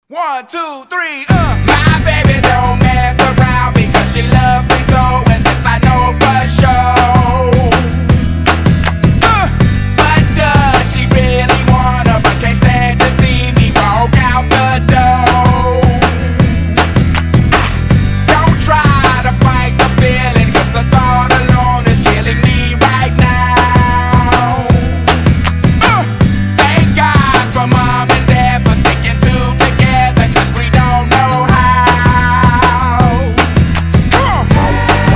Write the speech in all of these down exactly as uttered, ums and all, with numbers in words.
One, two, three, uh. My baby don't mess around because she loves me so, and this I know for sure. Uh. But does she really wanna, but can't stand to see me walk out the door? Don't try to fight the feeling, cause the thought alone is killing me right now. Uh. Thank God for mom and dad for sticking to together, cause we don't know how. Come on.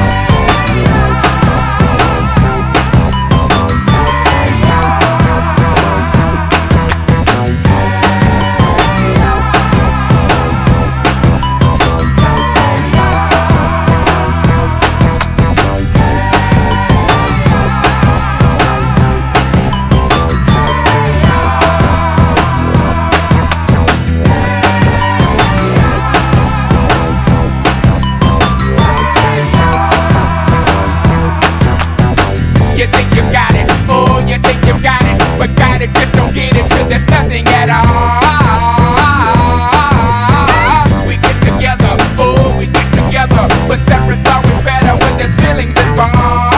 You think you've got it, oh, you think you've got it, but got it, just don't get it till there's nothing at all. We get together, oh, we get together, but separate's always better when there's feelings involved.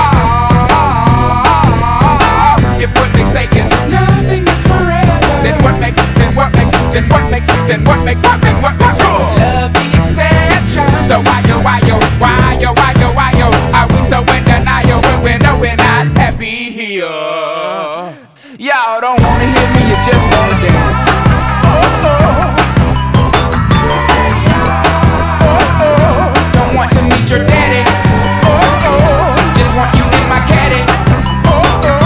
If what they say is nothing is forever, then what makes, then what makes, then what makes, then what makes, what makes, what makes love the exception? So why yo, why yo, why yo, why yo, why yo, are we so in denial when we know we're not happy here? Y'all don't wanna hear me, you just wanna dance. Oh, oh. Oh, oh. Don't want to meet your daddy. Oh, oh. Just want you in my caddy. Oh, oh.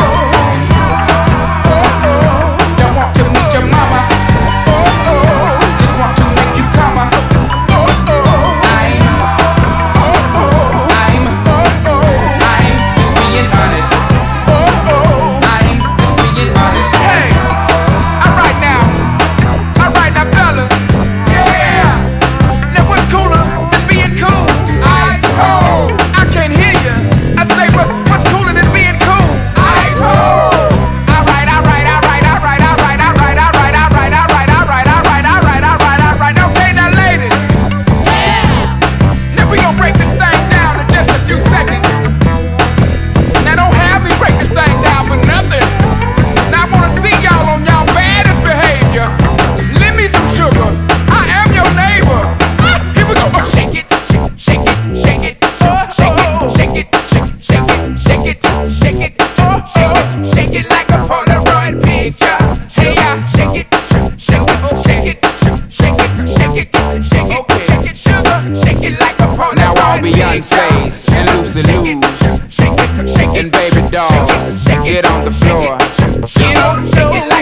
Oh, oh. Don't want to meet your mama. Oh, oh. Just want to make you come. Oh, oh. I'm, oh, oh. I'm, oh, oh. I'm just being honest. Oh, oh. I'm just being honest. Hey, alright now, alright now, fellas. Yeah. Now what's cooler than being cool? Ice cold. I can't hear you. I say what's what's cooler than being cool? Ice cold. Alright, alright, alright, alright, alright, alright, alright, alright, alright, alright, alright, alright, alright, alright. Okay, now ladies. Yeah. Now we gon' break this thing down in just a few seconds. Now don't have me break this thing down for nothing. Now I wanna see y'all on y'all baddest behavior. Lend me some sugar. I am your neighbor. Ah, here we go. Oh, shake it, shake, shake it, shake it, oh, shake it, shake it, shake, shake it, shake it, shake it, oh, shake it, shake it like a Polaroid picture. Hey, yeah, shake it, shake, shake it, shake it, shake it, shake it, shake it, shake it, sugar, shake it like a Polaroid picture. Now all Beyonce's and Lucy Lou's Shake it, shake it, and baby dolls, get on the floor. Get on the floor.